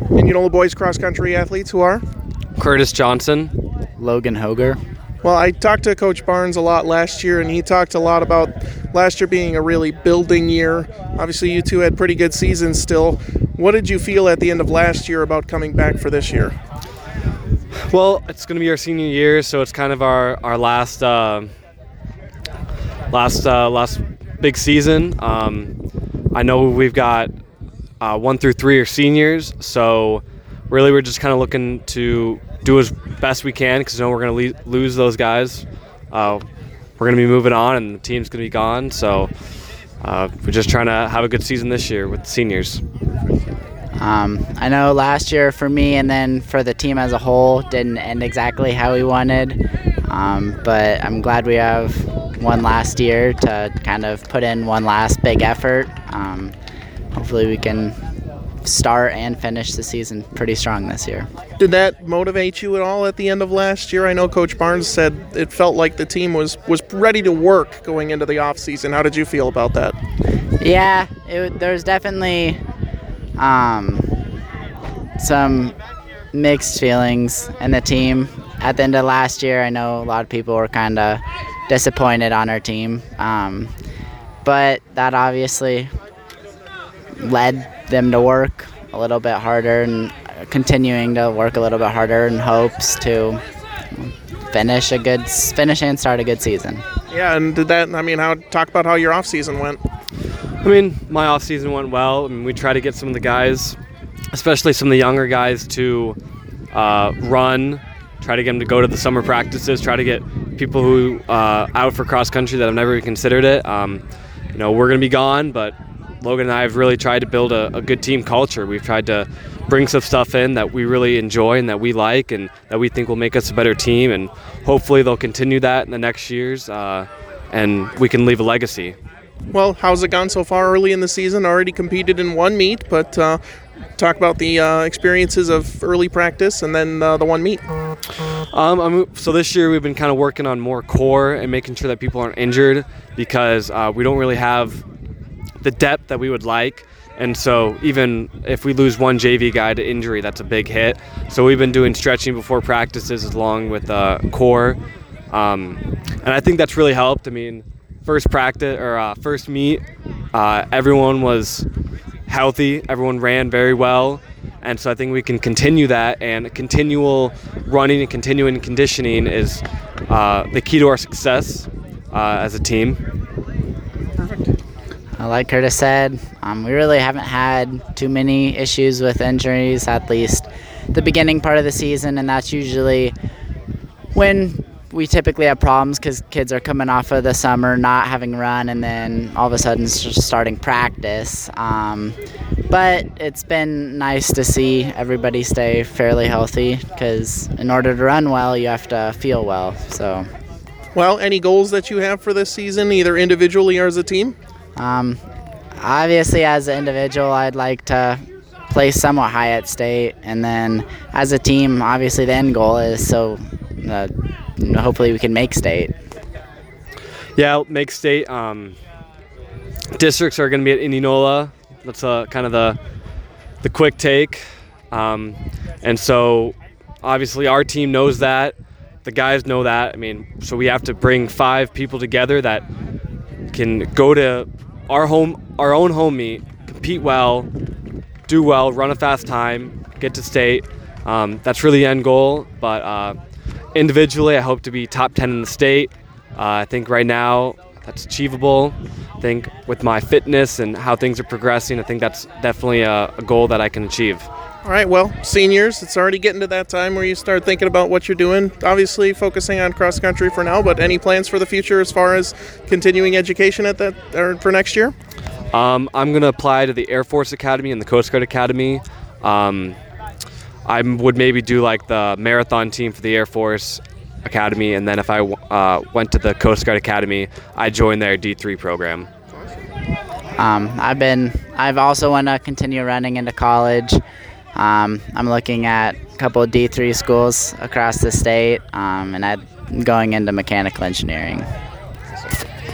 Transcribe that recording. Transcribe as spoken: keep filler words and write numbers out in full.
And you know the boys cross-country athletes who are? Curtis Johnson. Logan Hoger. Well, I talked to Coach Barnes a lot last year, and he talked a lot about last year being a really building year. Obviously, you two had pretty good seasons still. What did you feel at the end of last year about coming back for this year? Well, it's going to be our senior year, so it's kind of our our last uh, last uh, last big season. Um, I know we've got uh, one through three are seniors, so really we're just kind of looking to do as best we can because you know we're going to le- lose those guys. Uh, we're going to be moving on, and the team's going to be gone. So uh, we're just trying to have a good season this year with the seniors. Um, I know last year for me and then for the team as a whole didn't end exactly how we wanted, um, but I'm glad we have one last year to kind of put in one last big effort. Um, hopefully we can start and finish the season pretty strong this year. Did that motivate you at all at the end of last year? I know Coach Barnes said it felt like the team was, was ready to work going into the off season. How did you feel about that? Yeah, it, there's definitely um, some mixed feelings in the team. At the end of last year, I know a lot of people were kind of disappointed on our team, um, but that obviously led them to work a little bit harder and continuing to work a little bit harder in hopes to finish a good finish and start a good season. Yeah, and did that, I mean, how talk about how your off season went. I mean, my off season went well. I mean, we try to get some of the guys, especially some of the younger guys, to uh, run, try to get them to go to the summer practices, try to get people who uh, out for cross country that have never even considered it. Um, you know, we're going to be gone, but Logan and I have really tried to build a, a good team culture. We've tried to bring some stuff in that we really enjoy and that we like and that we think will make us a better team, and hopefully they'll continue that in the next years uh, and we can leave a legacy. Well, how's it gone so far early in the season? Already competed in one meet, but uh, talk about the uh, experiences of early practice and then uh, the one meet. Um, I'm, so this year we've been kind of working on more core and making sure that people aren't injured because uh, we don't really have the depth that we would like. And so even if we lose one J V guy to injury, that's a big hit. So we've been doing stretching before practices along with uh, core. Um, and I think that's really helped. I mean, first practice or uh, first meet, uh, everyone was healthy. Everyone ran very well. And so I think we can continue that, and continual running and continuing conditioning is uh, the key to our success uh, as a team. Perfect. Like Curtis said, um, we really haven't had too many issues with injuries, at least the beginning part of the season, and that's usually when we typically have problems because kids are coming off of the summer not having run and then all of a sudden just starting practice. Um, but it's been nice to see everybody stay fairly healthy because in order to run well, you have to feel well. So, well, any goals that you have for this season, either individually or as a team? Um, obviously, as an individual, I'd like to place somewhat high at state, and then as a team, obviously the end goal is so uh, hopefully we can make state. Yeah, make state. Um, districts are going to be at Indianola. That's uh, kind of the the quick take, um, and so obviously our team knows that. The guys know that. I mean, so we have to bring five people together that can go to our home, our own home meet, compete well, do well, run a fast time, get to state. Um, that's really the end goal. But uh, individually, I hope to be top ten in the state. Uh, I think right now that's achievable. I think with my fitness and how things are progressing, I think that's definitely a, a goal that I can achieve. All right, well, seniors, it's already getting to that time where you start thinking about what you're doing. Obviously focusing on cross country for now, but any plans for the future as far as continuing education at that or for next year? Um, I'm going to apply to the Air Force Academy and the Coast Guard Academy. Um, I would maybe do like the marathon team for the Air Force Academy, and then if I uh, went to the Coast Guard Academy, I'd join their D three program. Um, I've been, I've also want to continue running into college. Um, I'm looking at a couple of D three schools across the state, um, and I'm going into mechanical engineering.